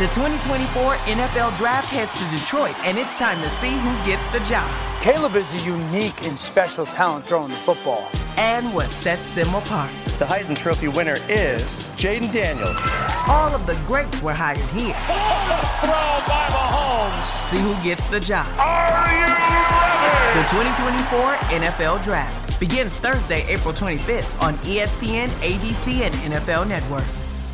The 2024 NFL Draft heads to Detroit, and it's time to see who gets the job. Caleb is a unique and special talent throwing the football. And what sets them apart. The Heisman Trophy winner is Jaden Daniels. All of the greats were hired here. Throw by Mahomes. See who gets the job. Are you ready? The 2024 NFL Draft begins Thursday, April 25th on ESPN, ABC, and NFL Network.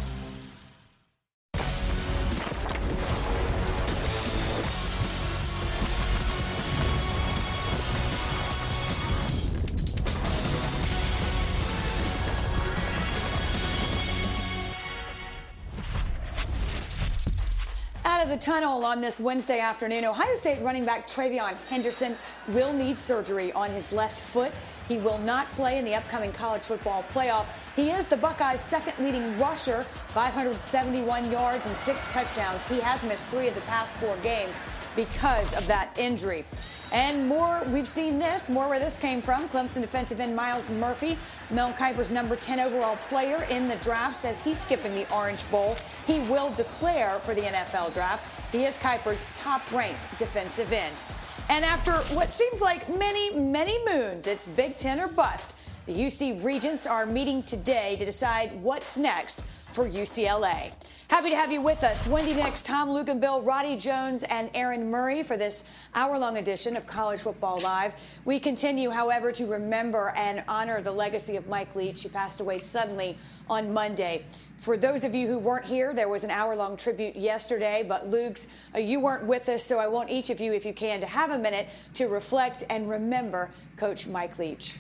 Out of the tunnel on this Wednesday afternoon, Ohio State running back TreVeyon Henderson will need surgery on his left foot. He will not play in the upcoming college football playoff. He is the Buckeyes' second leading rusher, 571 yards and 6 touchdowns. He has missed 3 of the past 4 games because of that injury. And more, we've seen this, more where this came from. Clemson defensive end Myles Murphy, Mel Kiper's number 10 overall player in the draft, says he's skipping the Orange Bowl. He will declare for the NFL draft. He is Kiper's top-ranked defensive end. And after what seems like many, many moons, it's Big Ten or bust. The UC Regents are meeting today to decide what's next for UCLA. Happy to have you with us. Wendy Nix, Tom Luginbill, Roddy Jones, and Aaron Murray for this hour-long edition of College Football Live. We continue, however, to remember and honor the legacy of Mike Leach, who passed away suddenly on Monday. For those of you who weren't here, there was an hour-long tribute yesterday, but Lugs, you weren't with us, so I want each of you, if you can, to have a minute to reflect and remember Coach Mike Leach.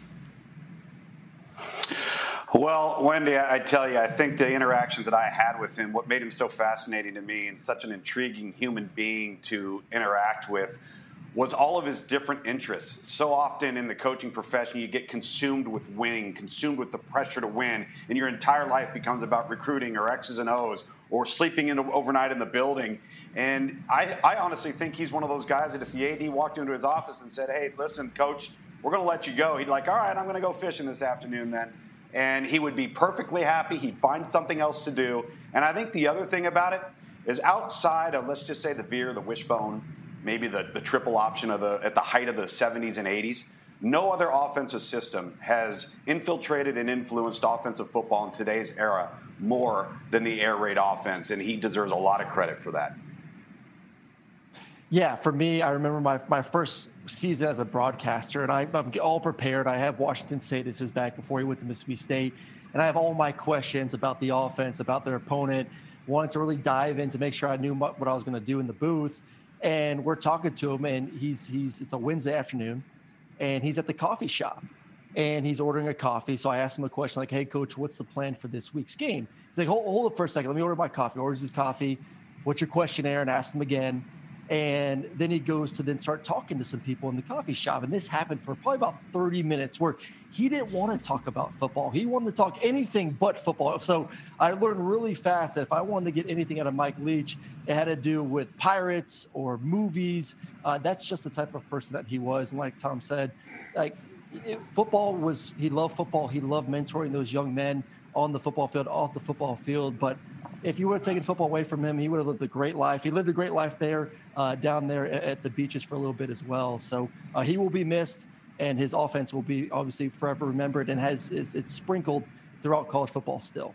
Well, Wendy, I tell you, I think the interactions that I had with him, what made him so fascinating to me and such an intriguing human being to interact with, was all of his different interests. So often in the coaching profession, you get consumed with winning, consumed with the pressure to win, and your entire life becomes about recruiting or X's and O's or sleeping overnight in the building. And I honestly think he's one of those guys that if the AD walked into his office and said, hey, listen, coach, we're going to let you go, he'd like, all right, I'm going to go fishing this afternoon then. And he would be perfectly happy. He'd find something else to do. And I think the other thing about it is outside of, let's just say, the veer, the wishbone, maybe the triple option at the height of the 70s and 80s, no other offensive system has infiltrated and influenced offensive football in today's era more than the air raid offense. And he deserves a lot of credit for that. Yeah, for me, I remember my first season as a broadcaster, and I'm all prepared. I have Washington State. This is back before he went to Mississippi State. And I have all my questions about the offense, about their opponent. Wanted to really dive in to make sure I knew what I was going to do in the booth. And we're talking to him, and it's a Wednesday afternoon, and he's at the coffee shop, and he's ordering a coffee. So I asked him a question like, hey, Coach, what's the plan for this week's game? He's like, hold up for a second. Let me order my coffee. Orders his coffee. What's your questionnaire? And asked him again. And then he goes to then start talking to some people in the coffee shop. And this happened for probably about 30 minutes where he didn't want to talk about football. He wanted to talk anything but football. So I learned really fast that if I wanted to get anything out of Mike Leach, it had to do with Pirates or movies. That's just the type of person that he was. And like Tom said, football was, he loved football. He loved mentoring those young men on the football field, off the football field. But if you would have taken football away from him, he would have lived a great life. He lived a great life there, down there at the beaches for a little bit as well. So he will be missed, and his offense will be obviously forever remembered, and it's sprinkled throughout college football still.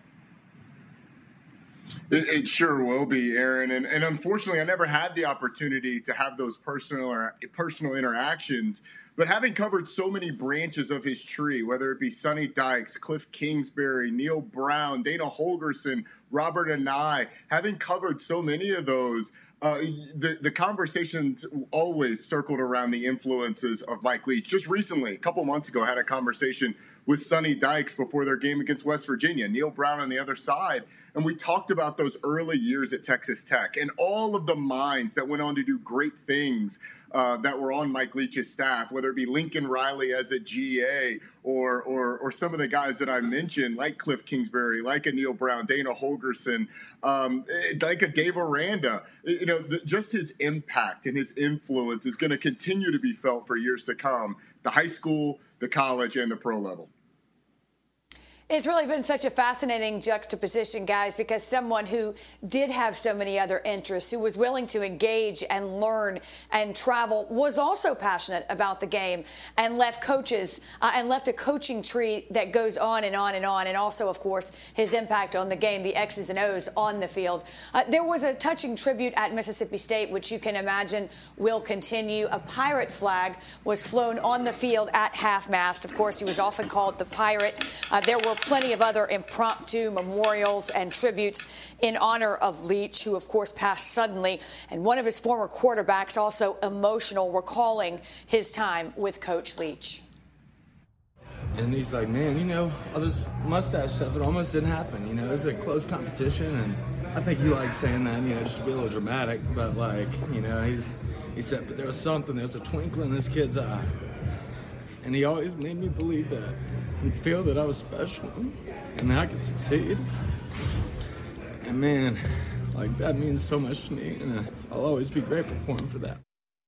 It sure will be, Aaron. And unfortunately, I never had the opportunity to have those personal interactions. But having covered so many branches of his tree, whether it be Sonny Dykes, Cliff Kingsbury, Neil Brown, Dana Holgorsen, Robert Anae, having covered so many of those, the conversations always circled around the influences of Mike Leach. Just recently, a couple months ago, I had a conversation with Sonny Dykes before their game against West Virginia, Neil Brown on the other side. And we talked about those early years at Texas Tech and all of the minds that went on to do great things that were on Mike Leach's staff, whether it be Lincoln Riley as a GA or some of the guys that I mentioned, like Cliff Kingsbury, like a Neil Brown, Dana Holgorsen, like a Dave Aranda. Just his impact and his influence is going to continue to be felt for years to come, the high school, the college, and the pro level. It's really been such a fascinating juxtaposition, guys, because someone who did have so many other interests, who was willing to engage and learn and travel, was also passionate about the game and left coaches and left a coaching tree that goes on and on and on. And also, of course, his impact on the game, the X's and O's on the field. There was a touching tribute at Mississippi State, which you can imagine will continue. A pirate flag was flown on the field at half-mast. Of course, he was often called the Pirate. There were plenty of other impromptu memorials and tributes in honor of Leach, who, of course, passed suddenly. And one of his former quarterbacks also emotional, recalling his time with Coach Leach. And he's like, man, all this mustache stuff, it almost didn't happen. It was a close competition. And I think he likes saying that, just to be a little dramatic. But, he said, but there was a twinkle in this kid's eye. And he always made me believe that and feel that I was special and that I could succeed. And man, that means so much to me, and I'll always be grateful for him for that.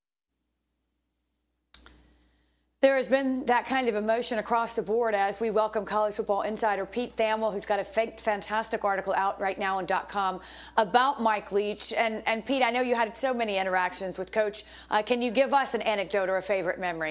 There has been that kind of emotion across the board as we welcome college football insider Pete Thamel, who's got a fantastic article out right now on .com about Mike Leach. And Pete, I know you had so many interactions with Coach. Can you give us an anecdote or a favorite memory?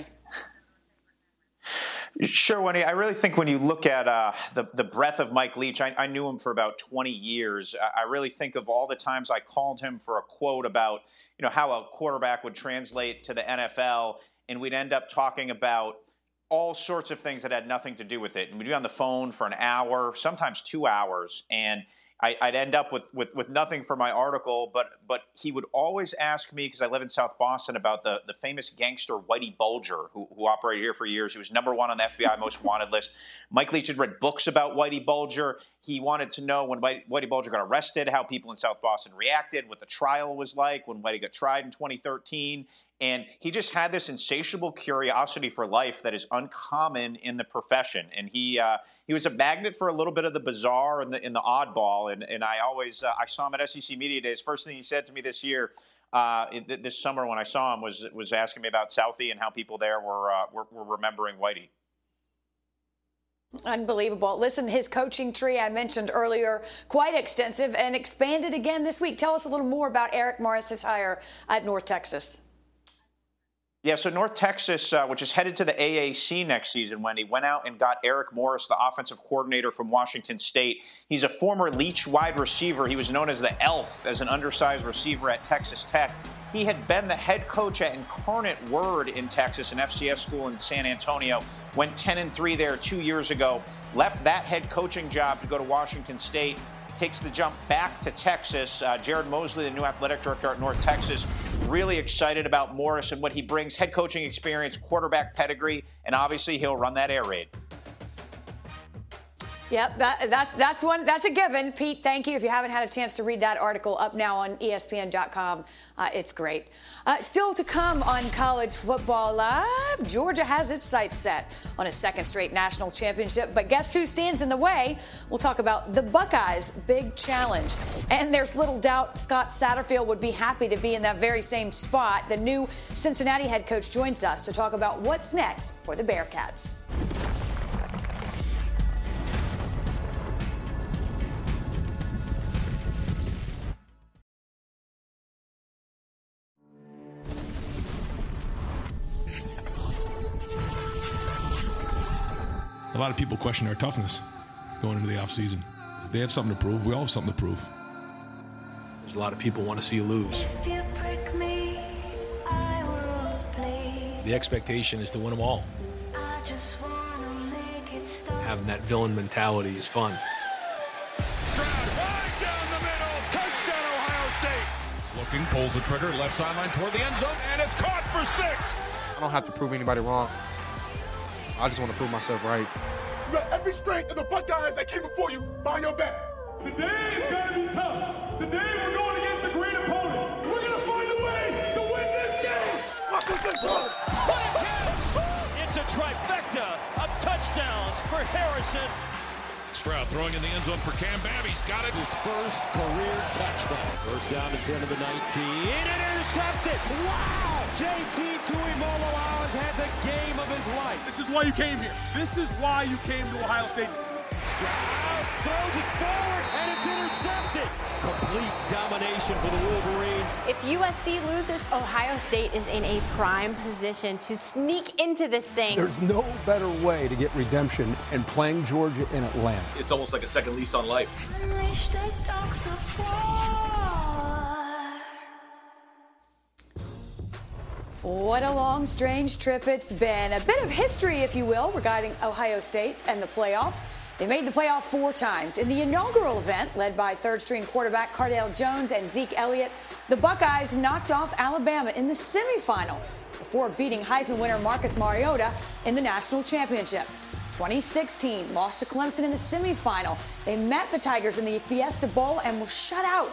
Sure, Wendy. I really think when you look at the breadth of Mike Leach, I knew him for about 20 years. I really think of all the times I called him for a quote about, how a quarterback would translate to the NFL, and we'd end up talking about all sorts of things that had nothing to do with it. And we'd be on the phone for an hour, sometimes 2 hours, and I'd end up with nothing for my article, but he would always ask me, because I live in South Boston, about the famous gangster Whitey Bulger, who operated here for years. He was #1 on the FBI Most Wanted list. Mike Leach had read books about Whitey Bulger. He wanted to know when Whitey Bulger got arrested, how people in South Boston reacted, what the trial was like when Whitey got tried in 2013. And he just had this insatiable curiosity for life that is uncommon in the profession. And he was a magnet for a little bit of the bizarre and the oddball. And I always I saw him at SEC Media Days. First thing he said to me this year, this summer when I saw him, was asking me about Southie and how people there were remembering Whitey. Unbelievable. Listen, his coaching tree I mentioned earlier, quite extensive and expanded again this week. Tell us a little more about Eric Morris's hire at North Texas. Yeah, so North Texas, which is headed to the AAC next season, Wendy, went out and got Eric Morris, the offensive coordinator from Washington State. He's a former Leach wide receiver. He was known as the Elf, as an undersized receiver at Texas Tech. He had been the head coach at Incarnate Word in Texas, an FCS school in San Antonio, went 10-3 there 2 years ago, left that head coaching job to go to Washington State, takes the jump back to Texas. Jared Mosley, the new athletic director at North Texas, really excited about Morris and what he brings: head coaching experience, quarterback pedigree, and obviously he'll run that air raid. Yep, that's a given. Pete, thank you. If you haven't had a chance to read that article, up now on ESPN.com, it's great. Still to come on College Football Live, Georgia has its sights set on a second straight national championship, but guess who stands in the way? We'll talk about the Buckeyes' big challenge. And there's little doubt Scott Satterfield would be happy to be in that very same spot. The new Cincinnati head coach joins us to talk about what's next for the Bearcats. A lot of people question our toughness going into the offseason. They have something to prove. We all have something to prove. There's a lot of people want to see you lose. The expectation is to win them all. Having that villain mentality is fun. Stroud right down the middle. Touchdown, Ohio State. Looking, pulls the trigger, left sideline toward the end zone, and it's caught for 6. I don't have to prove anybody wrong. I just want to prove myself right. You got every strength of the Buckeyes that came before you by your back. Today is going to be tough. Today we're going against a great opponent. We're going to find a way to win this game. What a catch! It's a trifecta of touchdowns for Harrison. Stroud throwing in the end zone for Cam Babb. He's got it. His first career touchdown. First down to 10 of the 19. Intercepted. Wow! JT Tuimoloau has had the game of his life. This is why you came here. This is why you came to Ohio State. Stroud throws it forward, and it's intercepted. Complete domination for the Wolverines. If USC loses, Ohio State is in a prime position to sneak into this thing. There's no better way to get redemption than playing Georgia in Atlanta. It's almost like a second lease on life. What a long, strange trip it's been. A bit of history, if you will, regarding Ohio State and the playoff. They made the playoff 4 times. In the inaugural event, led by third-string quarterback Cardale Jones and Zeke Elliott, the Buckeyes knocked off Alabama in the semifinal before beating Heisman winner Marcus Mariota in the national championship. 2016 lost to Clemson in the semifinal. They met the Tigers in the Fiesta Bowl and were shut out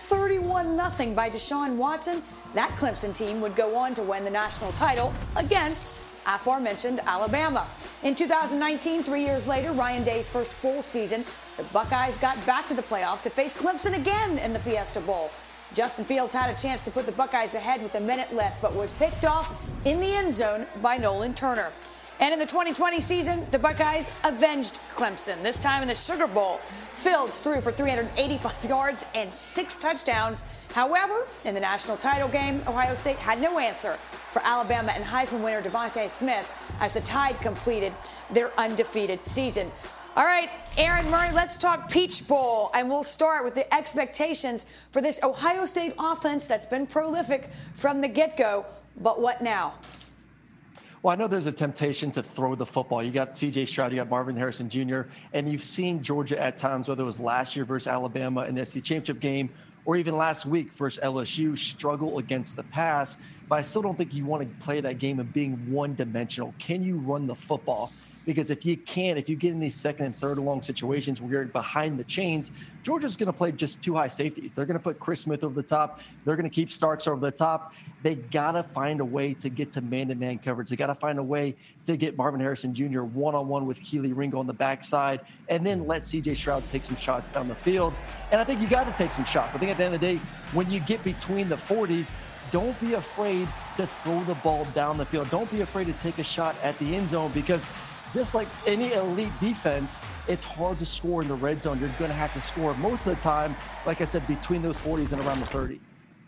31-0 by Deshaun Watson. That Clemson team would go on to win the national title against aforementioned Alabama. In 2019, 3 years later, Ryan Day's first full season, the Buckeyes got back to the playoff to face Clemson again in the Fiesta Bowl. Justin Fields had a chance to put the Buckeyes ahead with a minute left, but was picked off in the end zone by Nolan Turner. And in the 2020 season, the Buckeyes avenged Clemson, this time in the Sugar Bowl. Fields threw for 385 yards and 6 touchdowns. However, in the national title game, Ohio State had no answer for Alabama and Heisman winner Devontae Smith as the Tide completed their undefeated season. All right, Aaron Murray, let's talk Peach Bowl, and we'll start with the expectations for this Ohio State offense that's been prolific from the get-go. But what now? Well, I know there's a temptation to throw the football. You got C.J. Stroud, you got Marvin Harrison Jr., and you've seen Georgia at times, whether it was last year versus Alabama in the SEC championship game or even last week versus LSU, struggle against the pass. But I still don't think you want to play that game of being one-dimensional. Can you run the football? Because if you can't, if you get in these second and third and long situations where you're behind the chains, Georgia's going to play just 2 high safeties. They're going to put Chris Smith over the top. They're going to keep Starks over the top. They got to find a way to get to man-to-man coverage. They got to find a way to get Marvin Harrison Jr. one-on-one with Kelee Ringo on the backside, and then let C.J. Stroud take some shots down the field. And I think you got to take some shots. I think at the end of the day, when you get between the 40s, don't be afraid to throw the ball down the field. Don't be afraid to take a shot at the end zone, because just like any elite defense, it's hard to score in the red zone. You're going to have to score most of the time, like I said, between those 40s and around the 30.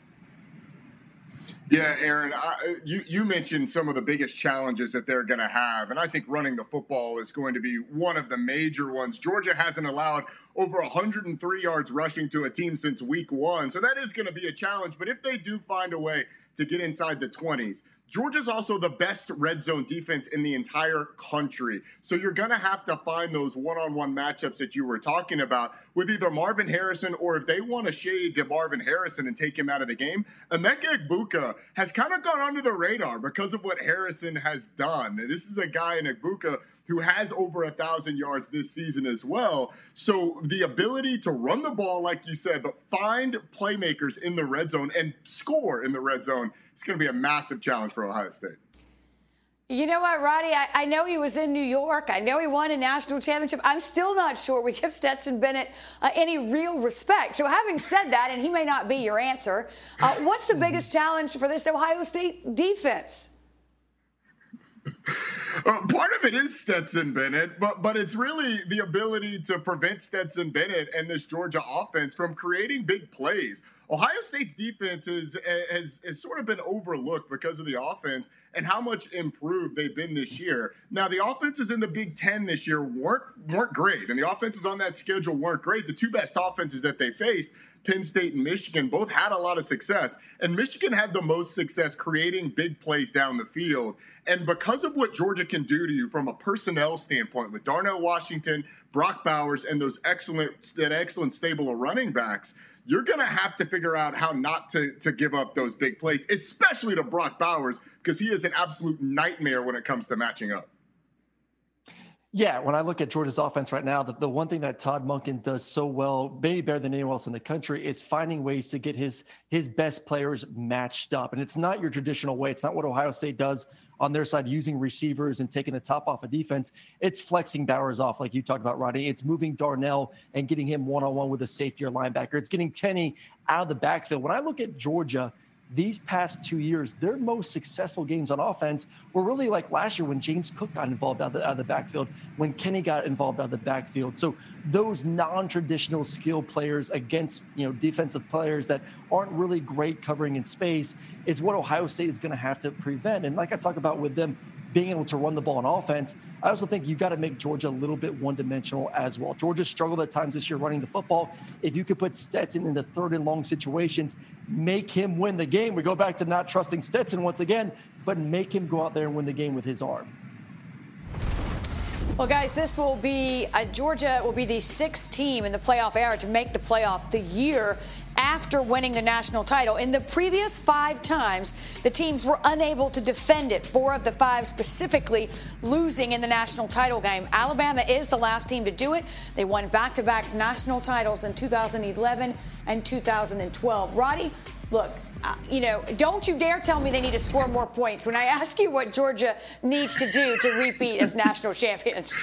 Yeah, Aaron, you mentioned some of the biggest challenges that they're going to have, and I think running the football is going to be one of the major ones. Georgia hasn't allowed over 103 yards rushing to a team since week 1, so that is going to be a challenge. But if they do find a way to get inside the 20s, Georgia's also the best red zone defense in the entire country. So you're going to have to find those one-on-one matchups that you were talking about with either Marvin Harrison, or if they want to shade to Marvin Harrison and take him out of the game, Emeka Egbuka has kind of gone under the radar because of what Harrison has done. This is a guy in Egbuka who has over 1,000 yards this season as well. So the ability to run the ball, like you said, but find playmakers in the red zone and score in the red zone, it's going to be a massive challenge for Ohio State. You know what, Roddy? I know he was in New York. I know he won a national championship. I'm still not sure we give Stetson Bennett any real respect. So having said that, and he may not be your answer, what's the biggest challenge for this Ohio State defense? Part of it is Stetson Bennett, but it's really the ability to prevent Stetson Bennett and this Georgia offense from creating big plays. Ohio State's defense has sort of been overlooked because of the offense and how much improved they've been this year. Now, the offenses in the Big Ten this year weren't great, and the offenses on that schedule weren't great. The 2 best offenses that they faced, Penn State and Michigan, both had a lot of success, and Michigan had the most success creating big plays down the field. And because of what Georgia can do to you from a personnel standpoint with Darnell Washington, Brock Bowers, and that excellent stable of running backs, you're going to have to figure out how not to give up those big plays, especially to Brock Bowers, because he is an absolute nightmare when it comes to matching up. Yeah, when I look at Georgia's offense right now, the one thing that Todd Monken does so well, maybe better than anyone else in the country, is finding ways to get his best players matched up. And it's not your traditional way. It's not what Ohio State does on their side, using receivers and taking the top off of defense. It's flexing Bowers off, like you talked about, Rodney. It's moving Darnell and getting him one-on-one with a safety or linebacker. It's getting Tenney out of the backfield. When I look at Georgia, these past 2 years, their most successful games on offense were really like last year when James Cook got involved out of the backfield, when Kenny got involved out of the backfield. So those non-traditional skill players against, defensive players that aren't really great covering in space is what Ohio State is going to have to prevent. And like I talk about with them being able to run the ball on offense, I also think you got to make Georgia a little bit one-dimensional as well. Georgia struggled at times this year running the football. If you could put Stetson in the third and long situations, make him win the game. We go back to not trusting Stetson once again, but make him go out there and win the game with his arm. Well, guys, this will be Georgia will be the 6th team in the playoff era to make the playoff the year after winning the national title. In the previous 5 times, the teams were unable to defend it. 4 of the 5 specifically losing in the national title game. Alabama is the last team to do it. They won back-to-back national titles in 2011 and 2012. Roddy, look, don't you dare tell me they need to score more points when I ask you what Georgia needs to do to repeat as national champions.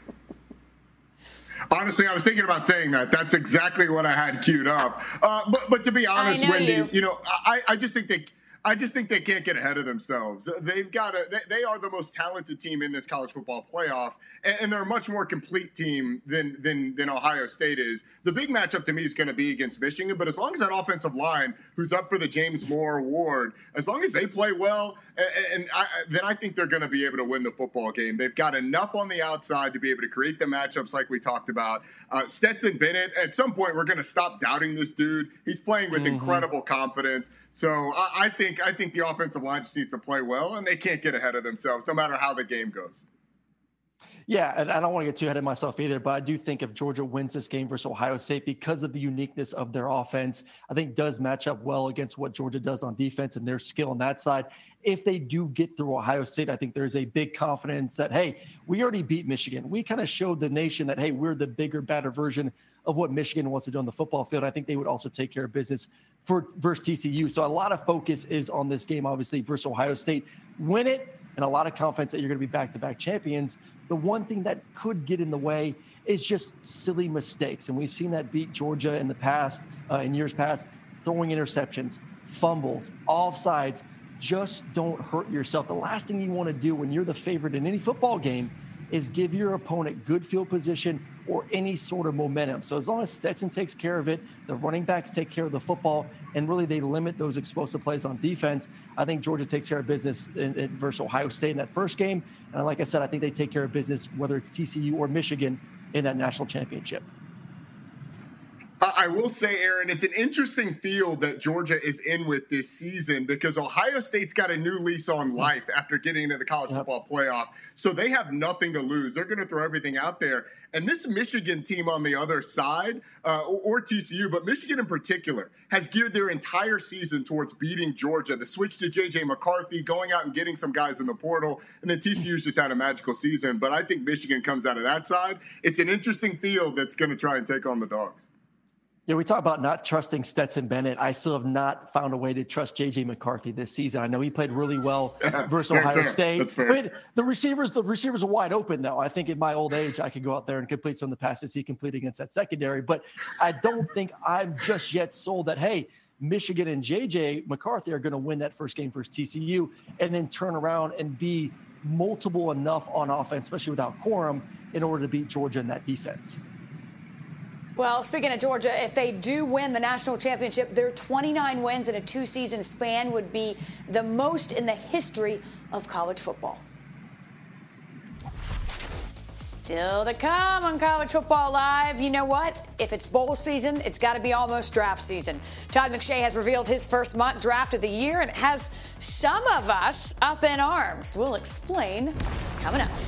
Honestly, I was thinking about saying that. That's exactly what I had queued up. But to be honest, Wendy, I just think they can't get ahead of themselves. They've got they are the most talented team in this college football playoff, and they're a much more complete team than Ohio State is. The big matchup to me is going to be against Michigan, but as long as that offensive line, who's up for the James Moore Award, as long as they play well, then I think they're going to be able to win the football game. They've got enough on the outside to be able to create the matchups like we talked about. Stetson Bennett, at some point, we're going to stop doubting this dude. He's playing with incredible confidence. So I think the offensive line just needs to play well, and they can't get ahead of themselves no matter how the game goes. Yeah, and I don't want to get too ahead of myself either, but I do think if Georgia wins this game versus Ohio State because of the uniqueness of their offense, I think does match up well against what Georgia does on defense and their skill on that side. If they do get through Ohio State, I think there's a big confidence that, hey, we already beat Michigan. We kind of showed the nation that, hey, we're the bigger, better version of what Michigan wants to do on the football field. I think they would also take care of business versus TCU. So a lot of focus is on this game, obviously, versus Ohio State. Win it, and a lot of confidence that you're going to be back-to-back champions. The one thing that could get in the way is just silly mistakes. And we've seen that beat Georgia in the past, in years past, throwing interceptions, fumbles, offsides. Just don't hurt yourself. The last thing you want to do when you're the favorite in any football game is give your opponent good field position or any sort of momentum. So as long as Stetson takes care of it, the running backs take care of the football, and really they limit those explosive plays on defense, I think Georgia takes care of business versus Ohio State in that first game. And like I said, I think they take care of business whether it's TCU or Michigan in that national championship. I will say, Aaron, it's an interesting field that Georgia is in with this season because Ohio State's got a new lease on life after getting into the college football playoff. So they have nothing to lose. They're going to throw everything out there. And this Michigan team on the other side, or TCU, but Michigan in particular, has geared their entire season towards beating Georgia. The switch to J.J. McCarthy, going out and getting some guys in the portal, and then TCU's just had a magical season. But I think Michigan comes out of that side. It's an interesting field that's going to try and take on the Dogs. Yeah, we talk about not trusting Stetson Bennett. I still have not found a way to trust J.J. McCarthy this season. I know he played really well versus Ohio State. That's fair. I mean, the receivers are wide open, though. I think in my old age, I could go out there and complete some of the passes he completed against that secondary. But I don't think I'm just yet sold that, hey, Michigan and J.J. McCarthy are going to win that first game versus TCU and then turn around and be multiple enough on offense, especially without Corum, in order to beat Georgia in that defense. Well, speaking of Georgia, if they do win the national championship, their 29 wins in a 2-season span would be the most in the history of college football. Still to come on College Football Live. You know what? If it's bowl season, it's got to be almost draft season. Todd McShay has revealed his first mock draft of the year and it has some of us up in arms. We'll explain coming up.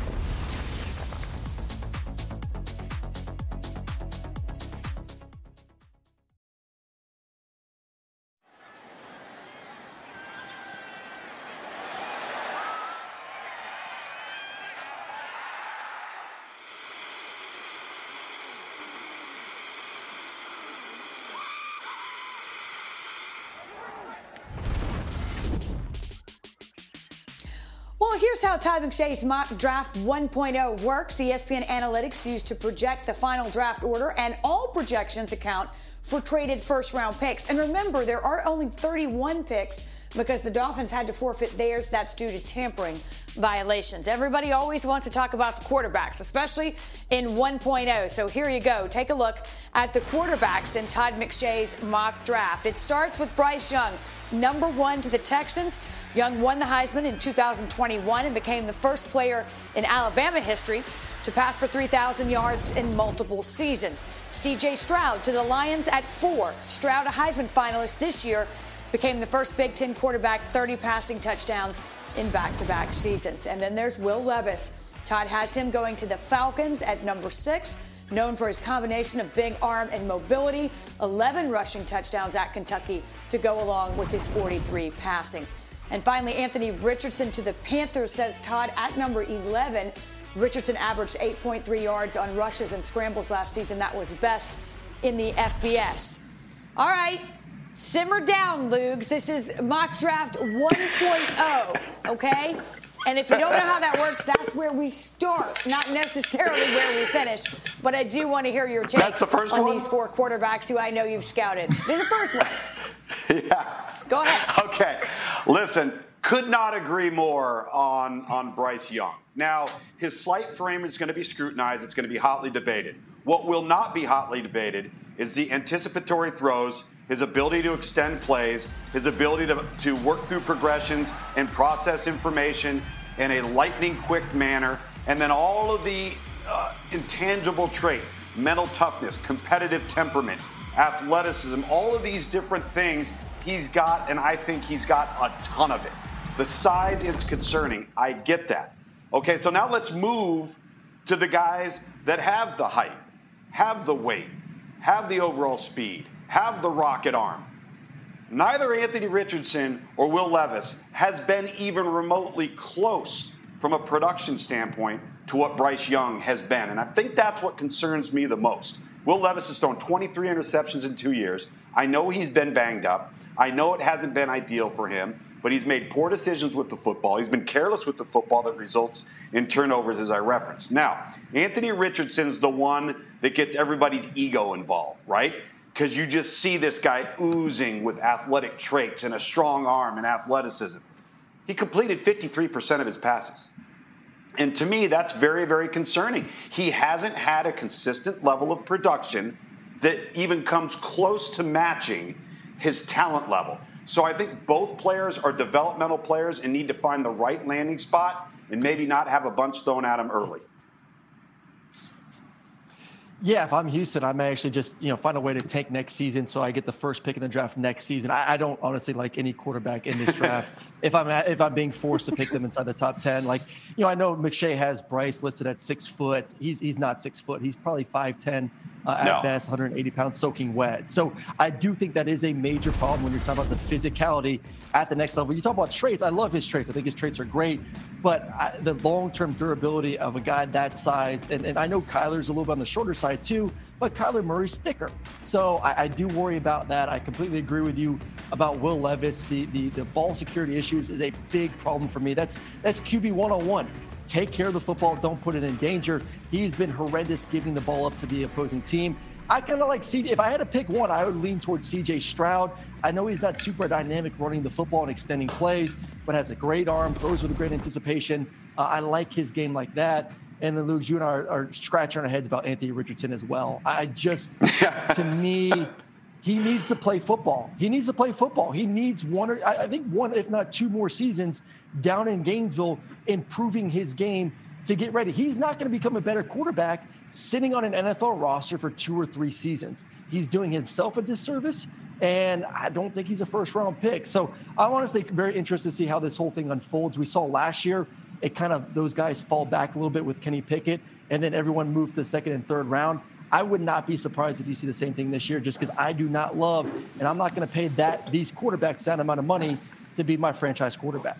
Well, here's how Todd McShay's mock draft 1.0 works. ESPN Analytics used to project the final draft order, and all projections account for traded first-round picks. And remember, there are only 31 picks because the Dolphins had to forfeit theirs. That's due to tampering violations. Everybody always wants to talk about the quarterbacks, especially in 1.0. So here you go. Take a look at the quarterbacks in Todd McShay's mock draft. It starts with Bryce Young, number 1 to the Texans. Young won the Heisman in 2021 and became the first player in Alabama history to pass for 3,000 yards in multiple seasons. C.J. Stroud to the Lions at 4. Stroud, a Heisman finalist this year, became the first Big Ten quarterback, 30 passing touchdowns in back-to-back seasons. And then there's Will Levis. Todd has him going to the Falcons at number 6, known for his combination of big arm and mobility, 11 rushing touchdowns at Kentucky to go along with his 43 passing. And finally, Anthony Richardson to the Panthers, says Todd, at number 11. Richardson averaged 8.3 yards on rushes and scrambles last season. That was best in the FBS. All right. Simmer down, Lugs. This is mock draft 1.0, okay? And if you don't know how that works, that's where we start, not necessarily where we finish. But I do want to hear your take on these 4 quarterbacks who I know you've scouted. This is the first one. Yeah. Go ahead. Okay. Listen, could not agree more on Bryce Young. Now, his slight frame is going to be scrutinized. It's going to be hotly debated. What will not be hotly debated is the anticipatory throws, his ability to extend plays, his ability to work through progressions and process information in a lightning-quick manner, and then all of the intangible traits, mental toughness, competitive temperament, athleticism, all of these different things he's got, and I think he's got a ton of it. The size is concerning. I get that. Okay, so now let's move to the guys that have the height, have the weight, have the overall speed, have the rocket arm. Neither Anthony Richardson or Will Levis has been even remotely close from a production standpoint to what Bryce Young has been. And I think that's what concerns me the most. Will Levis has thrown 23 interceptions in 2 years. I know he's been banged up. I know it hasn't been ideal for him, but he's made poor decisions with the football. He's been careless with the football that results in turnovers, as I referenced. Now, Anthony Richardson's the one that gets everybody's ego involved, right? Because you just see this guy oozing with athletic traits and a strong arm and athleticism. He completed 53% of his passes. And to me, that's very, very concerning. He hasn't had a consistent level of production that even comes close to matching his talent level. So I think both players are developmental players and need to find the right landing spot and maybe not have a bunch thrown at him early. Yeah, if I'm Houston, I may actually just find a way to tank next season so I get the first pick in the draft next season. I don't honestly like any quarterback in this draft. if I'm being forced to pick them inside the top 10, I know McShay has Bryce listed at 6 foot. He's not 6 foot. He's probably 5'10". At best, 180 pounds soaking wet. So I do think that is a major problem when you're talking about the physicality at the next level. You talk about traits. I love his traits. I think his traits are great. But the long-term durability of a guy that size, and I know Kyler's a little bit on the shorter side too, but Kyler Murray's thicker. So I do worry about that. I completely agree with you about Will Levis. The ball security issues is a big problem for me. That's QB 101. Take care of the football. Don't put it in danger. He's been horrendous giving the ball up to the opposing team. I kind of like CJ. If I had to pick one, I would lean towards CJ Stroud. I know he's not super dynamic running the football and extending plays, but has a great arm, throws with a great anticipation. I like his game like that. And then, Luke, you and I are scratching our heads about Anthony Richardson as well. To me, he needs to play football. He needs one, if not 2 more seasons down in Gainesville, improving his game to get ready. He's not going to become a better quarterback sitting on an NFL roster for 2 or 3 seasons. He's doing himself a disservice, and I don't think he's a first-round pick. So I'm honestly very interested to see how this whole thing unfolds. We saw last year those guys fall back a little bit with Kenny Pickett, and then everyone moved to the 2nd and 3rd round. I would not be surprised if you see the same thing this year, just because I do not love, and I'm not going to pay these quarterbacks that amount of money to be my franchise quarterback.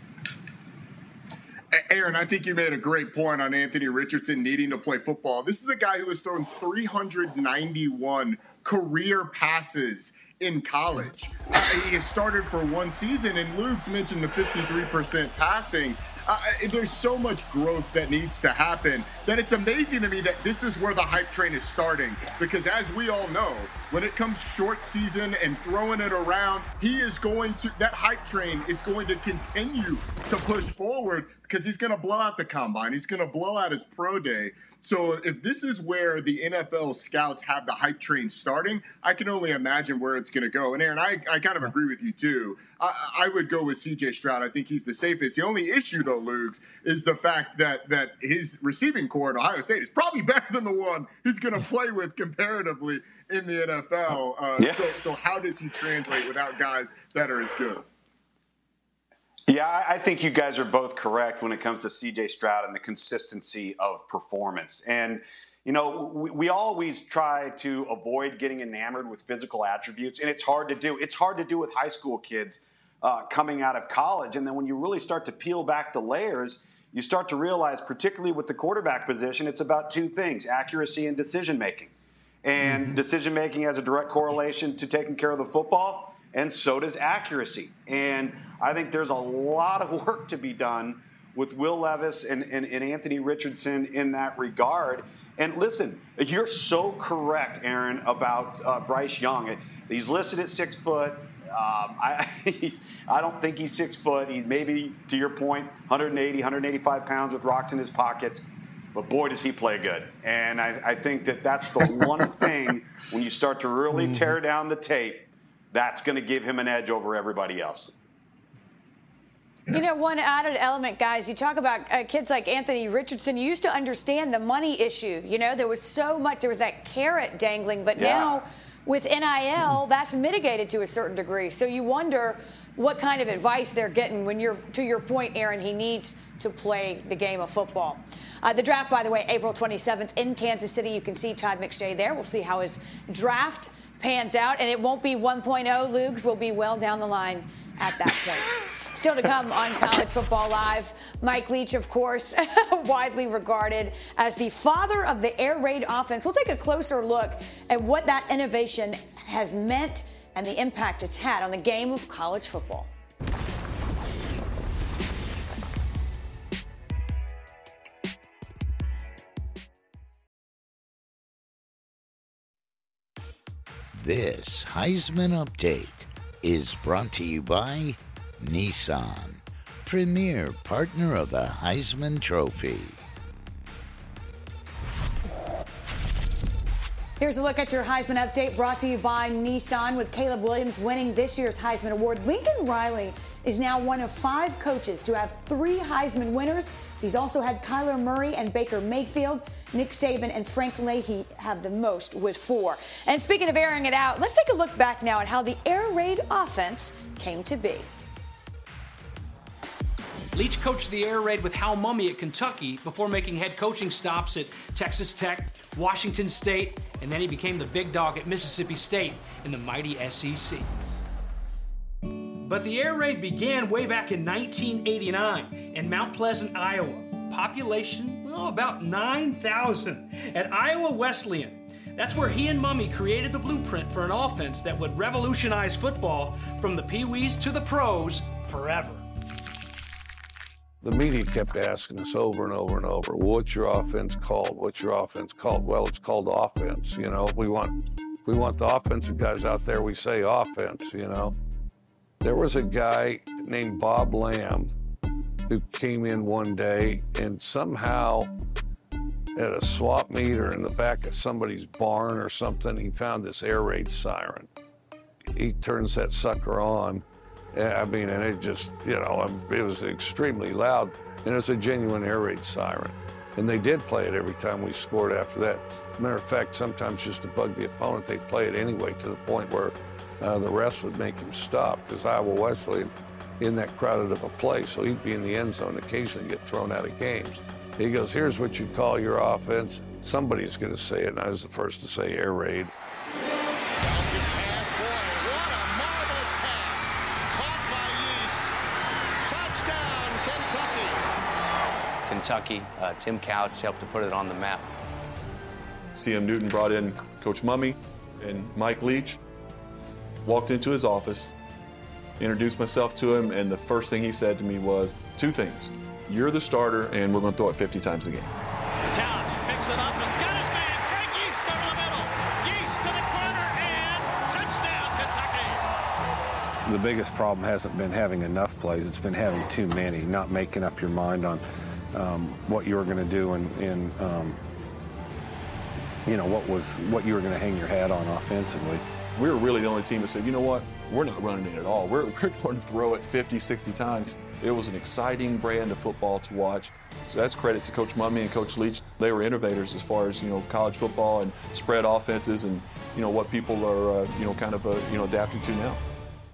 Aaron, I think you made a great point on Anthony Richardson needing to play football. This is a guy who has thrown 391 career passes in college. He has started for 1 season, and Luke's mentioned the 53% passing. There's so much growth that needs to happen that it's amazing to me that this is where the hype train is starting. Because as we all know, when it comes short season and throwing it around, that hype train is going to continue to push forward because he's going to blow out the combine. He's going to blow out his pro day. So if this is where the NFL scouts have the hype train starting, I can only imagine where it's going to go. And Aaron, I kind of agree with you too. I would go with C.J. Stroud. I think he's the safest. The only issue though, Luke, is the fact that his receiving core at Ohio State is probably better than the one he's going to play with comparatively in the NFL. So how does he translate without guys that are as good? Yeah, I think you guys are both correct when it comes to C.J. Stroud and the consistency of performance. And, you know, we always try to avoid getting enamored with physical attributes, and it's hard to do. It's hard to do with high school kids coming out of college. And then when you really start to peel back the layers, you start to realize, particularly with the quarterback position, it's about two things: accuracy and decision-making. And decision-making has a direct correlation to taking care of the football, and so does accuracy. And I think there's a lot of work to be done with Will Levis and Anthony Richardson in that regard. And listen, you're so correct, Aaron, about Bryce Young. He's listed at 6 foot. I don't think he's 6 foot. He's maybe, to your point, 180, 185 pounds with rocks in his pockets. But boy, does he play good. And I think that's the one thing, when you start to really tear down the tape, that's going to give him an edge over everybody else. You know, one added element, guys, you talk about kids like Anthony Richardson. You used to understand the money issue. You know, there was so much, there was that carrot dangling. But now with NIL, that's mitigated to a certain degree. So you wonder what kind of advice they're getting when you're, to your point, Aaron, he needs to play the game of football. The draft, by the way, April 27th in Kansas City. You can see Todd McShay there. We'll see how his draft pans out. And it won't be 1.0. Lugs will be well down the line at that point. Still to come on College Football Live, Mike Leach, of course, widely regarded as the father of the air raid offense. We'll take a closer look at what that innovation has meant and the impact it's had on the game of college football. This Heisman Update is brought to you by Nissan, premier partner of the Heisman Trophy. Here's a look at your Heisman Update brought to you by Nissan. With Caleb Williams winning this year's Heisman Award, Lincoln Riley is now one of 5 coaches to have 3 Heisman winners. He's also had Kyler Murray and Baker Mayfield. Nick Saban and Frank Leahy have the most with 4. And speaking of airing it out, let's take a look back now at how the air raid offense came to be. Leach coached the air raid with Hal Mumme at Kentucky before making head coaching stops at Texas Tech, Washington State, and then he became the big dog at Mississippi State in the mighty SEC. But the air raid began way back in 1989 in Mount Pleasant, Iowa. Population, about 9,000 at Iowa Wesleyan. That's where he and Mumme created the blueprint for an offense that would revolutionize football from the Pee-wees to the pros forever. The media kept asking us over and over and over, what's your offense called? What's your offense called? Well, it's called offense, you know. We want the offensive guys out there, we say offense, you know. There was a guy named Bob Lamb who came in one day and somehow at a swap meet or in the back of somebody's barn or something, he found this air raid siren. He turns that sucker on. I mean, and it just, you know, it was extremely loud, and it was a genuine air raid siren. And they did play it every time we scored after that. Matter of fact, sometimes just to bug the opponent, they'd play it anyway to the point where the rest would make him stop, because Iowa Wesleyan in that crowded of a place, so he'd be in the end zone, occasionally get thrown out of games. He goes, here's what you call your offense. Somebody's going to say it, and I was the first to say air raid. Kentucky. Tim Couch helped to put it on the map. CM Newton brought in Coach Mumme and Mike Leach. Walked into his office, introduced myself to him, and the first thing he said to me was 2 things. you're the starter, and we're going to throw it 50 times a game. Couch picks it up and's got his man. Craig Yeast over the middle. Yeast to the corner and touchdown, Kentucky. The biggest problem hasn't been having enough plays. It's been having too many, not making up your mind on what you were going to do and what you were going to hang your hat on offensively. We were really the only team that said, you know what, we're not running it at all. We're going to throw it 50, 60 times. It was an exciting brand of football to watch. So that's credit to Coach Mumme and Coach Leach. They were innovators as far as, college football and spread offenses and, what people are, adapting to now.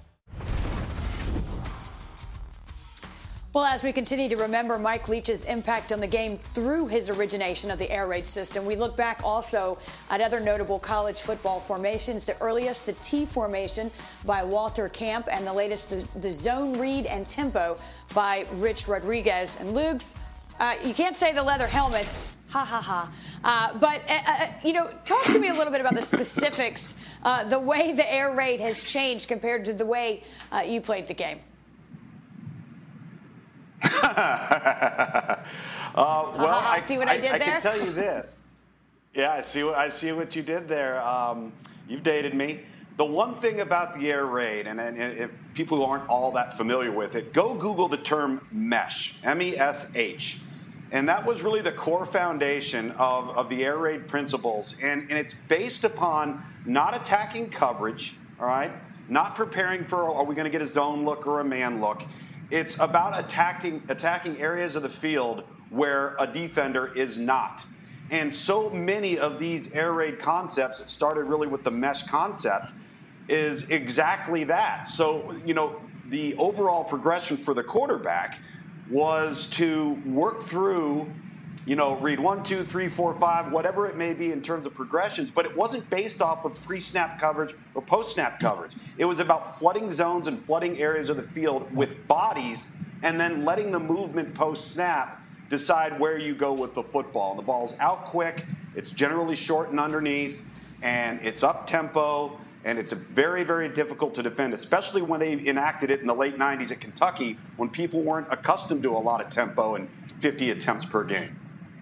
Well, as we continue to remember Mike Leach's impact on the game through his origination of the air raid system, we look back also at other notable college football formations. The earliest, the T formation by Walter Camp, and the latest, the zone read and tempo by Rich Rodriguez. And Lugs, you can't say the leather helmets, ha ha ha. But talk to me a little bit about the specifics, the way the air raid has changed compared to the way you played the game. I see what I did there? I can tell you this. Yeah, I see what you did there. You've dated me. The one thing about the air raid, and if people who aren't all that familiar with it, go Google the term mesh, M-E-S-H. And that was really the core foundation of the air raid principles. And it's based upon not attacking coverage, all right? Not preparing for, are we going to get a zone look or a man look? It's about attacking areas of the field where a defender is not. And so many of these air raid concepts that started really with the mesh concept is exactly that. So, the overall progression for the quarterback was to work through, read 1, 2, 3, 4, 5, whatever it may be in terms of progressions, but it wasn't based off of pre-snap coverage or post-snap coverage. It was about flooding zones and flooding areas of the field with bodies and then letting the movement post-snap decide where you go with the football. And the ball's out quick, it's generally short and underneath, and it's up-tempo, and it's very, very difficult to defend, especially when they enacted it in the late 90s at Kentucky when people weren't accustomed to a lot of tempo and 50 attempts per game.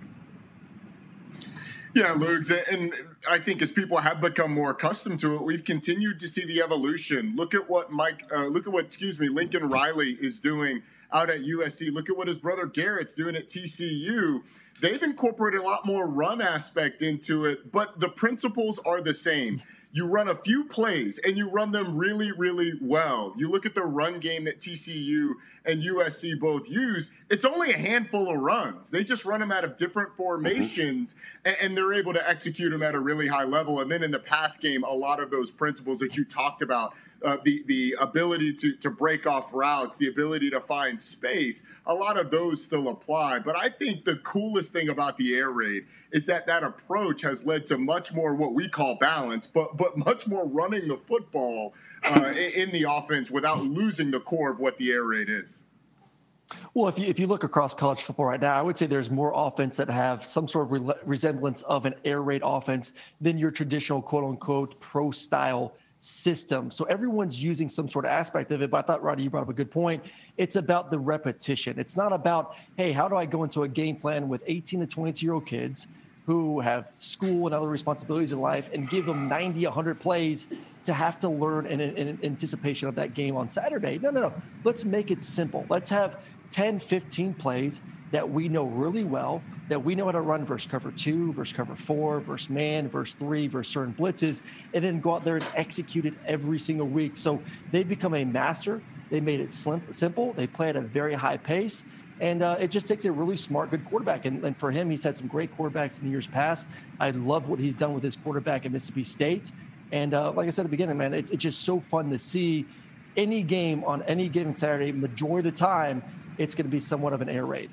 Yeah, Lugs, and I think as people have become more accustomed to it, we've continued to see the evolution. Look at what Lincoln Riley is doing out at USC. Look at what his brother Garrett's doing at TCU. They've incorporated a lot more run aspect into it, but the principles are the same. You run a few plays, and you run them really, really well. You look at the run game that TCU and USC both use, it's only a handful of runs. They just run them out of different formations, and they're able to execute them at a really high level. And then in the pass game, a lot of those principles that you talked about, the ability to break off routes, the ability to find space, a lot of those still apply. But I think the coolest thing about the air raid is that approach has led to much more what we call balance, but much more running the football in the offense without losing the core of what the air raid is. Well, if you look across college football right now, I would say there's more offense that have some sort of resemblance of an air raid offense than your traditional quote-unquote pro-style system. So everyone's using some sort of aspect of it. But I thought, Roddy, you brought up a good point. It's about the repetition. It's not about, hey, how do I go into a game plan with 18 to 22-year-old kids who have school and other responsibilities in life and give them 90, 100 plays to have to learn in anticipation of that game on Saturday. No. Let's make it simple. Let's have 10, 15 plays that we know really well, that we know how to run versus cover 2, versus cover 4, versus man, versus 3, versus certain blitzes, and then go out there and execute it every single week. So they've become a master. They made it simple. They play at a very high pace. And it just takes a really smart, good quarterback. And for him, he's had some great quarterbacks in the years past. I love what he's done with his quarterback at Mississippi State. And like I said at the beginning, man, it's just so fun to see any game on any given Saturday. Majority of the time, it's going to be somewhat of an air raid.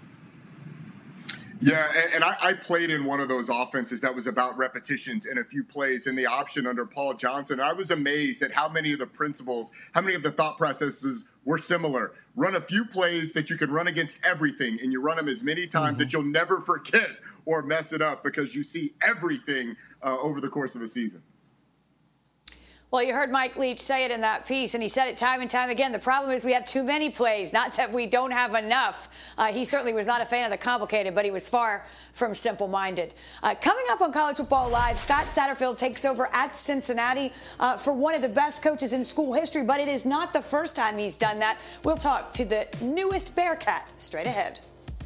Yeah, and I played in one of those offenses that was about repetitions and a few plays in the option under Paul Johnson. I was amazed at how many of the principles, how many of the thought processes were similar. Run a few plays that you can run against everything, and you run them as many times that you'll never forget or mess it up because you see everything over the course of a season. Well, you heard Mike Leach say it in that piece, and he said it time and time again. The problem is we have too many plays, not that we don't have enough. He certainly was not a fan of the complicated, but he was far from simple-minded. Coming up on College Football Live, Scott Satterfield takes over at Cincinnati for one of the best coaches in school history, but it is not the first time he's done that. We'll talk to the newest Bearcat straight ahead.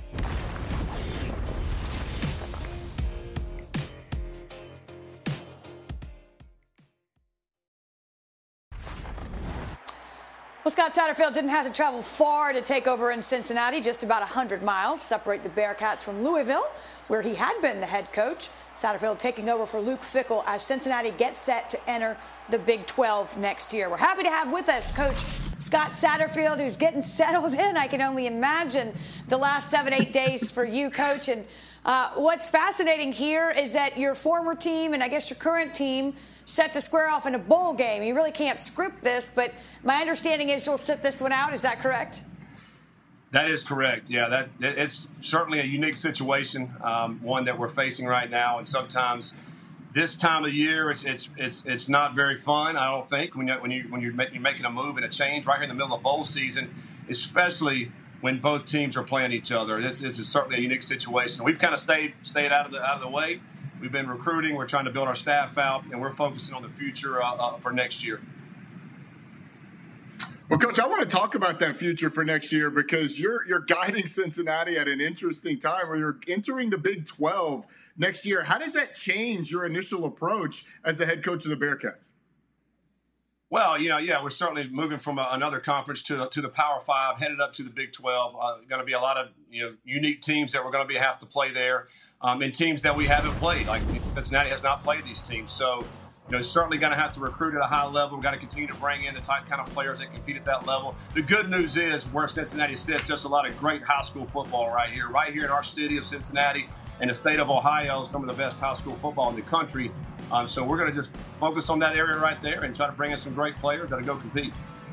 Well, Scott Satterfield didn't have to travel far to take over in Cincinnati, just about 100 miles separate the Bearcats from Louisville, where he had been the head coach. Satterfield taking over for Luke Fickell as Cincinnati gets set to enter the Big 12 next year. We're happy to have with us Coach Scott Satterfield, who's getting settled in. I can only imagine the last 7-8 days for you, Coach. And what's fascinating here is that your former team and I guess your current team set to square off in a bowl game. You really can't script this, but my understanding is you'll sit this one out. Is that correct? That is correct. Yeah, it's certainly a unique situation, one that we're facing right now. And sometimes this time of year, it's not very fun. I don't think when you're making a move and a change right here in the middle of bowl season, especially when both teams are playing each other. This is certainly a unique situation. We've kind of stayed out of the way. We've been recruiting. We're trying to build our staff out, and we're focusing on the future for next year. Well, Coach, I want to talk about that future for next year because you're guiding Cincinnati at an interesting time where you're entering the Big 12 next year. How does that change your initial approach as the head coach of the Bearcats? Well, we're certainly moving from another conference to the Power 5, headed up to the Big 12. Going to be a lot of unique teams that we're going to have to play there, and teams that we haven't played. Like Cincinnati has not played these teams, so certainly going to have to recruit at a high level. We've got to continue to bring in the type kind of players that compete at that level. The good news is where Cincinnati sits, just a lot of great high school football right here in our city of Cincinnati and the state of Ohio, some of the best high school football in the country. So we're going to just focus on that area right there and try to bring in some great players that will go compete.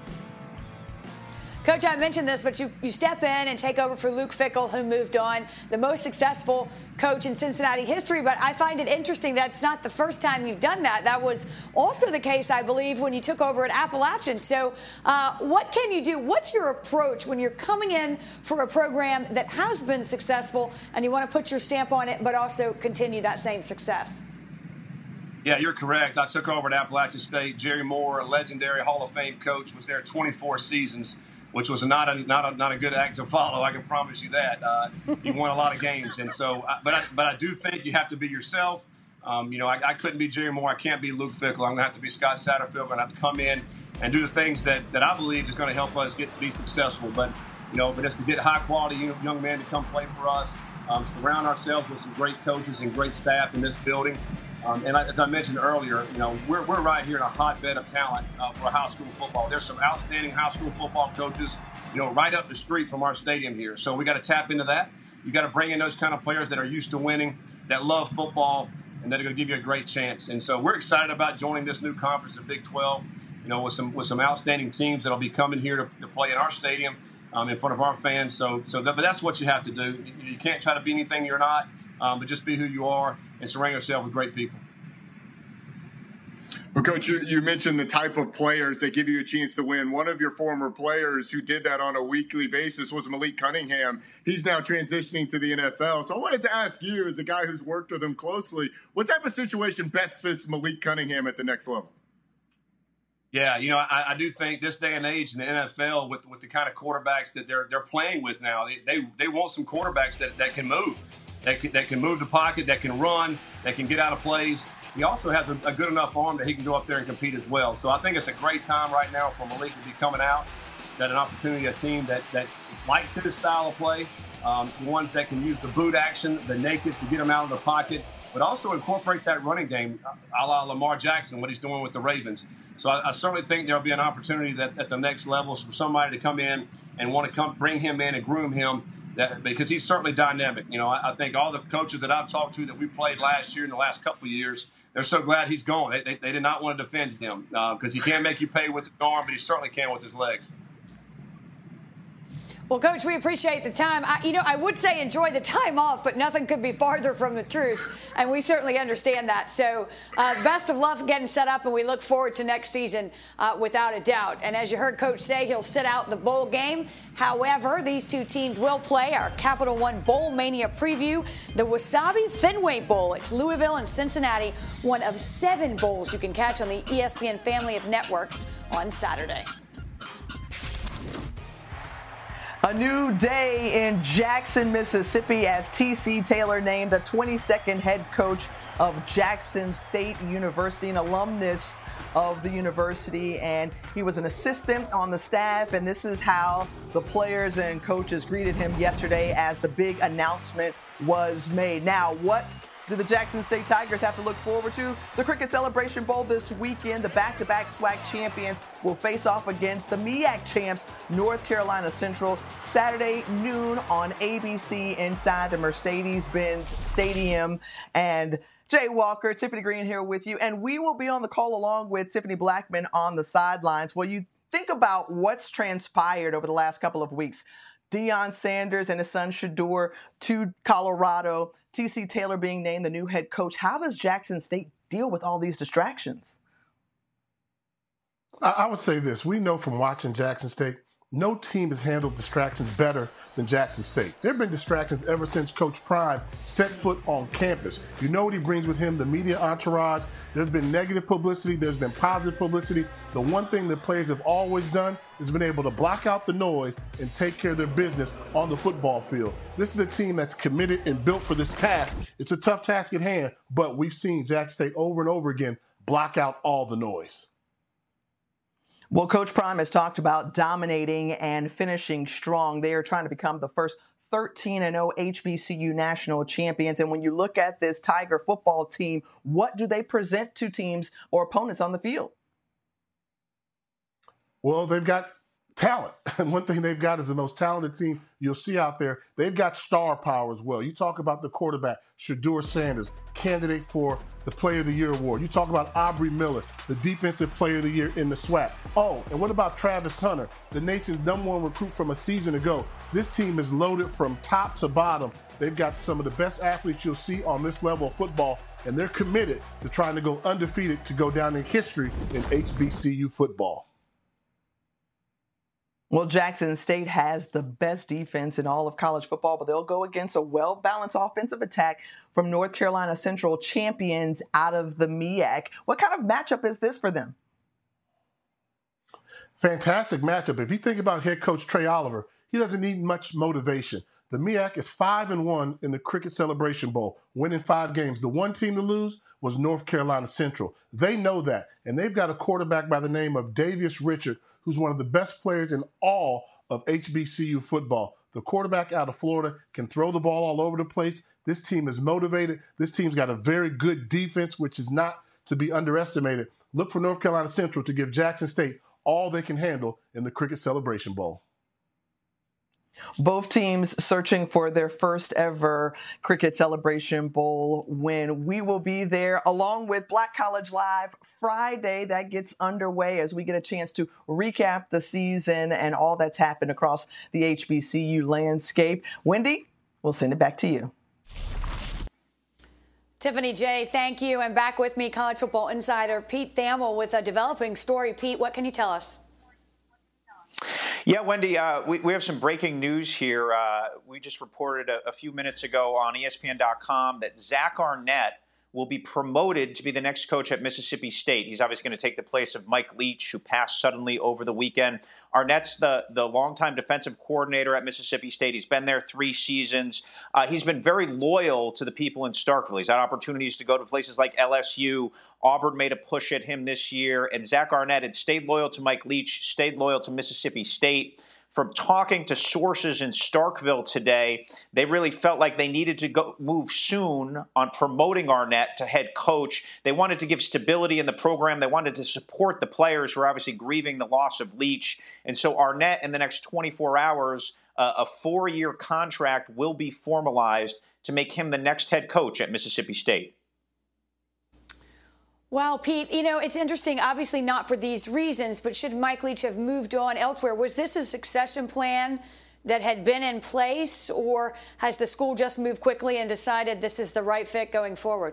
Coach, I mentioned this, but you step in and take over for Luke Fickell, who moved on, the most successful coach in Cincinnati history. But I find it interesting that's not the first time you've done that. That was also the case, I believe, when you took over at Appalachian. So what can you do? What's your approach when you're coming in for a program that has been successful and you want to put your stamp on it but also continue that same success? Yeah, you're correct. I took over at Appalachian State. Jerry Moore, a legendary Hall of Fame coach, was there 24 seasons, which was not a good act to follow. I can promise you that. He won a lot of games, and so, but I do think you have to be yourself. I couldn't be Jerry Moore. I can't be Luke Fickell. I'm going to have to be Scott Satterfield. I'm going to have to come in and do the things that I believe is going to help us be successful. But it's to get high quality young men to come play for us. Surround ourselves with some great coaches and great staff in this building. And as I mentioned earlier, we're right here in a hotbed of talent for high school football. There's some outstanding high school football coaches, right up the street from our stadium here. So we got to tap into that. You got to bring in those kind of players that are used to winning, that love football, and that are going to give you a great chance. And so we're excited about joining this new conference, the Big 12. With some outstanding teams that'll be coming here to play in our stadium in front of our fans. But that's what you have to do. You can't try to be anything you're not, but just be who you are and surround yourself with great people. Well, Coach, you mentioned the type of players that give you a chance to win. One of your former players who did that on a weekly basis was Malik Cunningham. He's now transitioning to the NFL. So I wanted to ask you, as a guy who's worked with him closely, what type of situation best fits Malik Cunningham at the next level? Yeah, I do think this day and age in the NFL with the kind of quarterbacks that they're playing with now, they want some quarterbacks that can move. That can move the pocket, that can run, that can get out of plays. He also has a good enough arm that he can go up there and compete as well. So I think it's a great time right now for Malik to be coming out, that an opportunity, a team that likes his style of play, ones that can use the boot action, the nakeds to get them out of the pocket, but also incorporate that running game a la Lamar Jackson, what he's doing with the Ravens. So I certainly think there'll be an opportunity that at the next level for somebody to come in and want to bring him in and groom him, because he's certainly dynamic. I think all the coaches that I've talked to that we played last year in the last couple of years, they're so glad he's gone. They did not want to defend him because he can't make you pay with his arm, but he certainly can with his legs. Well, Coach, we appreciate the time. I would say enjoy the time off, but nothing could be farther from the truth, and we certainly understand that. So best of luck getting set up, and we look forward to next season without a doubt. And as you heard Coach say, he'll sit out the bowl game. However, these two teams will play our Capital One Bowl Mania preview, the Wasabi Thinway Bowl. It's Louisville and Cincinnati, one of 7 bowls you can catch on the ESPN family of networks on Saturday. A new day in Jackson, Mississippi, as T.C. Taylor named the 22nd head coach of Jackson State University, an alumnus of the university, and he was an assistant on the staff, and this is how the players and coaches greeted him yesterday as the big announcement was made. Now, what do the Jackson State Tigers have to look forward to? The Cricket Celebration Bowl this weekend. The back-to-back SWAC champions will face off against the MEAC champs, North Carolina Central, Saturday noon on ABC inside the Mercedes-Benz Stadium. And Jay Walker, Tiffany Green here with you, and we will be on the call along with Tiffany Blackman on the sidelines. Well, you think about what's transpired over the last couple of weeks. Deion Sanders and his son Shedeur to Colorado, T.C. Taylor being named the new head coach. How does Jackson State deal with all these distractions? I would say this. We know from watching Jackson State, no team has handled distractions better than Jackson State. There have been distractions ever since Coach Prime set foot on campus. You know what he brings with him, the media entourage. There's been negative publicity. There's been positive publicity. The one thing that players have always done is been able to block out the noise and take care of their business on the football field. This is a team that's committed and built for this task. It's a tough task at hand, but we've seen Jackson State over and over again block out all the noise. Well, Coach Prime has talked about dominating and finishing strong. They are trying to become the first 13-0 HBCU national champions. And when you look at this Tiger football team, what do they present to teams or opponents on the field? Well, they've got talent. And one thing they've got is the most talented team you'll see out there. They've got star power as well. You talk about the quarterback, Shedeur Sanders, candidate for the Player of the Year award. You talk about Aubrey Miller, the Defensive Player of the Year in the SWAC. Oh, and what about Travis Hunter, the nation's #1 recruit from a season ago? This team is loaded from top to bottom. They've got some of the best athletes you'll see on this level of football, and they're committed to trying to go undefeated to go down in history in HBCU football. Well, Jackson State has the best defense in all of college football, but they'll go against a well-balanced offensive attack from North Carolina Central, champions out of the MEAC. What kind of matchup is this for them? Fantastic matchup. If you think about head coach Trey Oliver, he doesn't need much motivation. The MEAC is 5-1 in the Cricket Celebration Bowl, winning 5 games. The one team to lose was North Carolina Central. They know that, and they've got a quarterback by the name of Davius Richard, who's one of the best players in all of HBCU football. The quarterback out of Florida can throw the ball all over the place. This team is motivated. This team's got a very good defense, which is not to be underestimated. Look for North Carolina Central to give Jackson State all they can handle in the Cricket Celebration Bowl. Both teams searching for their first ever Cricket Celebration Bowl win. We will be there along with Black College Live Friday. That gets underway as we get a chance to recap the season and all that's happened across the HBCU landscape. Wendy, we'll send it back to you. Tiffany, Jay, thank you. And back with me, college football insider Pete Thamel with a developing story. Pete, what can you tell us? Yeah, Wendy, we have some breaking news here. We just reported a few minutes ago on ESPN.com that Zach Arnett will be promoted to be the next coach at Mississippi State. He's obviously going to take the place of Mike Leach, who passed suddenly over the weekend. Arnett's the longtime defensive coordinator at Mississippi State. He's been there 3 seasons. He's been very loyal to the people in Starkville. He's had opportunities to go to places like LSU. Auburn made a push at him this year. And Zach Arnett had stayed loyal to Mike Leach, stayed loyal to Mississippi State. From talking to sources in Starkville today, they really felt like they needed to move soon on promoting Arnett to head coach. They wanted to give stability in the program. They wanted to support the players who are obviously grieving the loss of Leach. And so Arnett, in the next 24 hours, a 4-year contract will be formalized to make him the next head coach at Mississippi State. Wow, Pete, it's interesting, obviously not for these reasons, but should Mike Leach have moved on elsewhere? Was this a succession plan that had been in place, or has the school just moved quickly and decided this is the right fit going forward?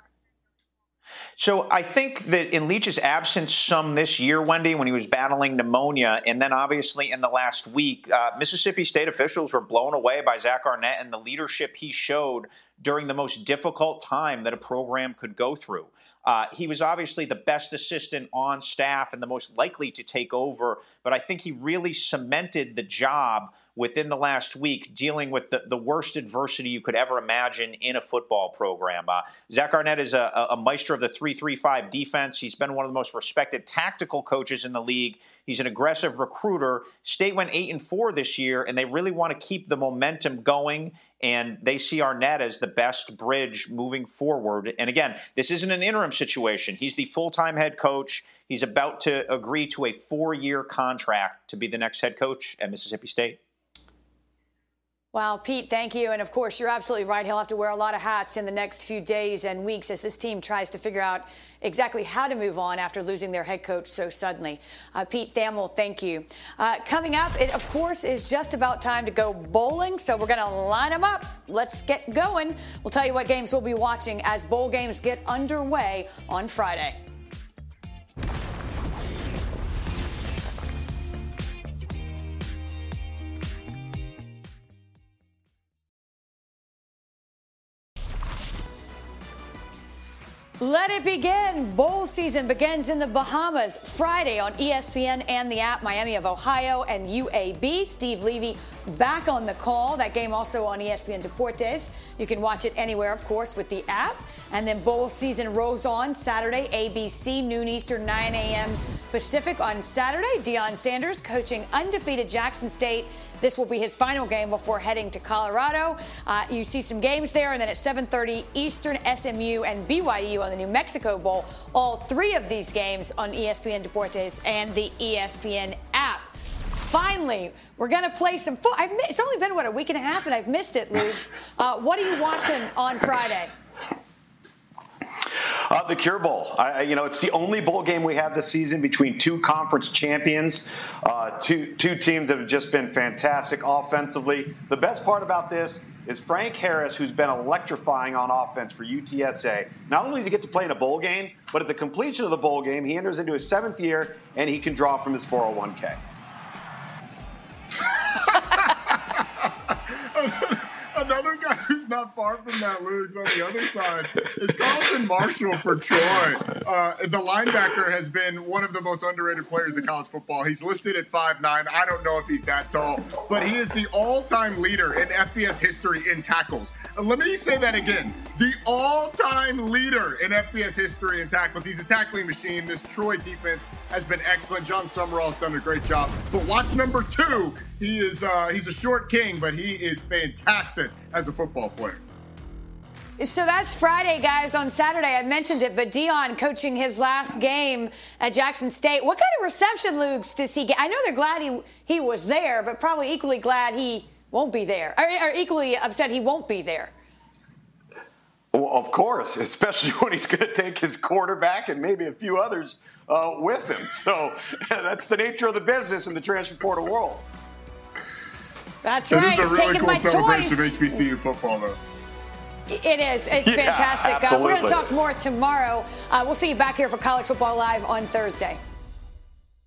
So I think that in Leach's absence some this year, Wendy, when he was battling pneumonia, and then obviously in the last week, Mississippi State officials were blown away by Zach Arnett and the leadership he showed during the most difficult time that a program could go through. He was obviously the best assistant on staff and the most likely to take over, but I think he really cemented the job within the last week, dealing with the worst adversity you could ever imagine in a football program. Zach Arnett is a maestro of the 3-3-5 defense. He's been one of the most respected tactical coaches in the league. He's an aggressive recruiter. State went 8-4 this year, and they really want to keep the momentum going, and they see Arnett as the best bridge moving forward. And again, this isn't an interim situation. He's the full-time head coach. He's about to agree to a 4-year contract to be the next head coach at Mississippi State. Wow, Pete, thank you. And, of course, you're absolutely right. He'll have to wear a lot of hats in the next few days and weeks as this team tries to figure out exactly how to move on after losing their head coach so suddenly. Pete Thamel, thank you. Coming up, it, of course, is just about time to go bowling, so we're going to line them up. Let's get going. We'll tell you what games we'll be watching as bowl games get underway on Friday. Let it begin. Bowl season begins in the Bahamas Friday on ESPN and the app. Miami of Ohio and UAB. Steve Levy back on the call. That game also on ESPN Deportes. You can watch it anywhere, of course, with the app. And then bowl season rolls on Saturday, ABC, noon Eastern, 9 a.m. Pacific on Saturday. Deion Sanders coaching undefeated Jackson State. This will be his final game before heading to Colorado. You see some games there, and then at 7:30 Eastern, SMU and BYU on the New Mexico Bowl. All three of these games on ESPN Deportes and the ESPN app. Finally, we're going to play some football. It's only been, a week and a half, and I've missed it, Luke. What are you watching on Friday? The Cure Bowl. It's the only bowl game we have this season between two conference champions, two teams that have just been fantastic offensively. The best part about this is Frank Harris, who's been electrifying on offense for UTSA. Not only does he get to play in a bowl game, but at the completion of the bowl game, he enters into his 7th year, and he can draw from his 401k. Another guy who's not far from that, Ludes, on the other side is Carlton Marshall for Troy. The linebacker has been one of the most underrated players in college football. He's listed at 5'9". I don't know if he's that tall, but he is the all-time leader in FBS history in tackles. Let me say that again. The all-time leader in FBS history in tackles. He's a tackling machine. This Troy defense has been excellent. John Summerall's done a great job. But watch number 2. He's a short king, but he is fantastic as a football player. So that's Friday, guys. On Saturday, I mentioned it, but Deion coaching his last game at Jackson State. What kind of reception, Luke, does he get? I know they're glad he was there, but probably equally glad he won't be there, or equally upset he won't be there. Well, of course, especially when he's going to take his quarterback and maybe a few others with him. So that's the nature of the business in the transfer portal world. That's right. It is a really Taking cool my celebration toys. of HBCU football, though. It is. It's fantastic. We're going to talk more tomorrow. We'll see you back here for College Football Live on Thursday.